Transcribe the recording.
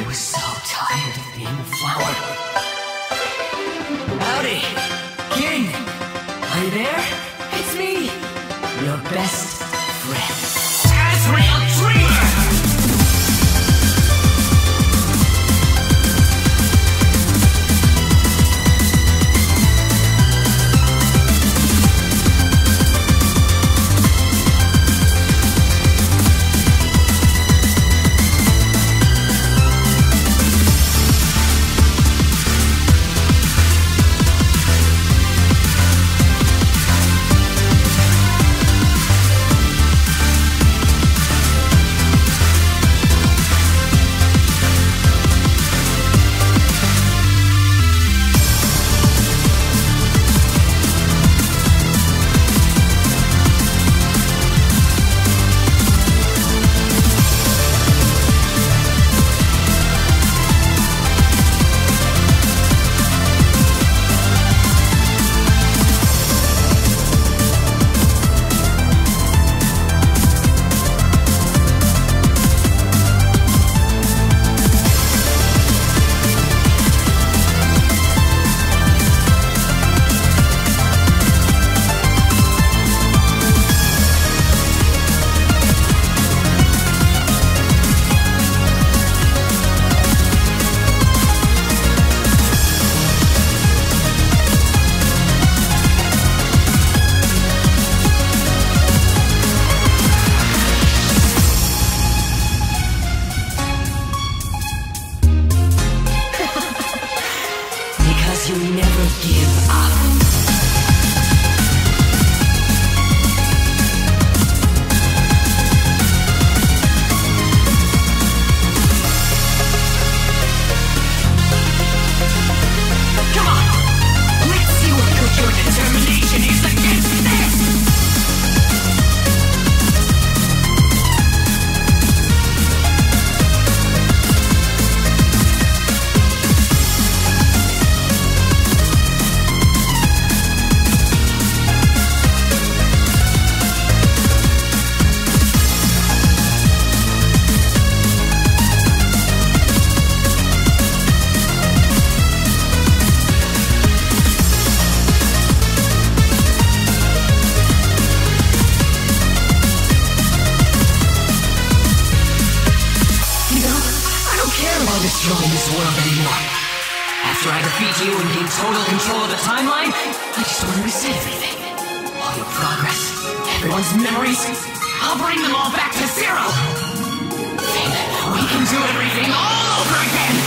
was so tired of being a flower. Howdy, King. Are you there? It's me, your best friend, Asriel Dreamer! You never give up. Come on! Let's see what good your determination is against this! Destroying this world anymore. After I defeat you and gain total control of the timeline, I just want to reset everything. All your progress, everyone's memories, I'll bring them all back to zero. Then we can do everything all over again!